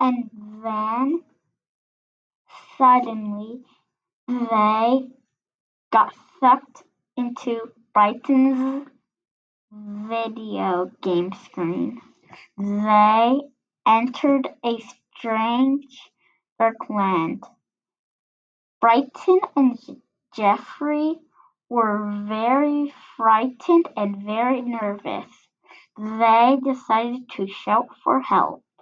And then suddenly they got sucked into Brighton's video game screen. They entered a strange dark land. Brighton and Geoffrey were very frightened and very nervous. They decided to shout for help.